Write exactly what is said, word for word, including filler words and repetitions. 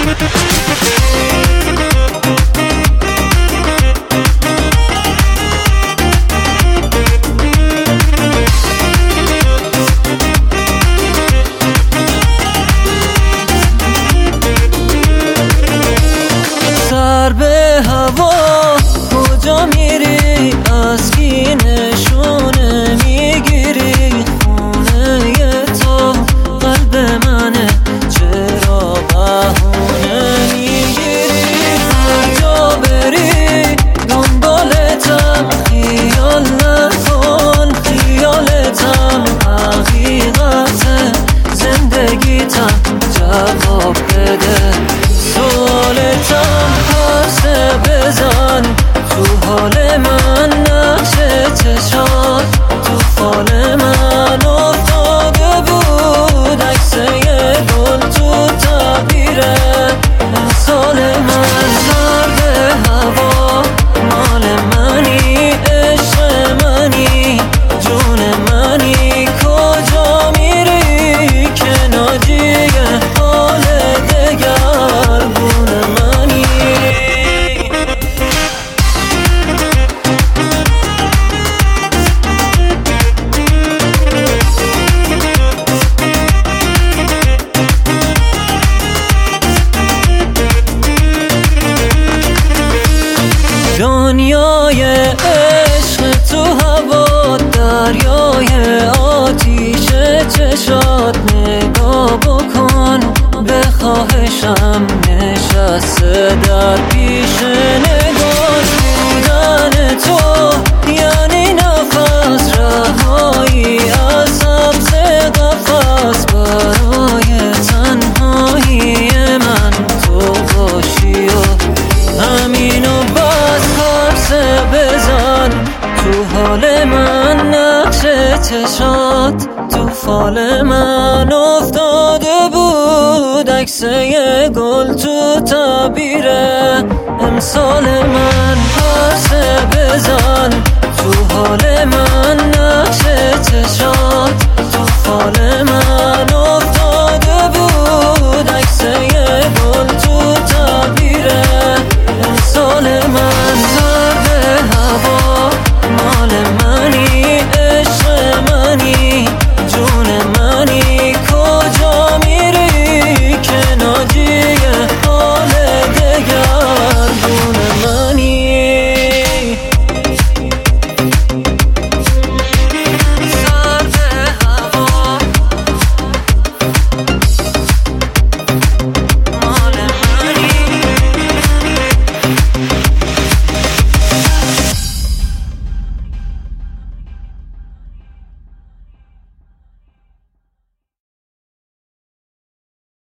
سر به هوا کجا میری؟ از کی نشونه میگیری؟ خونه تو قلب منه، چرا بهونه میگیری؟ هر جا بری دنبالتم، خیال نکن خیالتم حقیقت زندگیتم، جواب بده سوالتم. پرسه بزن تو حال من، نقش چشات تو فال من افتاده بود، عکس یه گل تو تعبیره امسال من. سر به هوا مال منی، عشق منی، جون منی، کجا میری که ناجیه حال دگرگون منی؟ دنیای عشق تو هوا، دریای آتیش چشات، نگاه بکن به خواهشم نشسته در پیش نگاه. بودن تو یعنی نفس، رهایی از سبز قفس، برای تنهایی من تو باشی و همینو بس. پرسه بزن تو حال من، نقش چشات تو فال من افتاده بود، عکس یه گل تو تعبیره امسال من. پرسه بزن تو حال من، نقش چشات تو فال من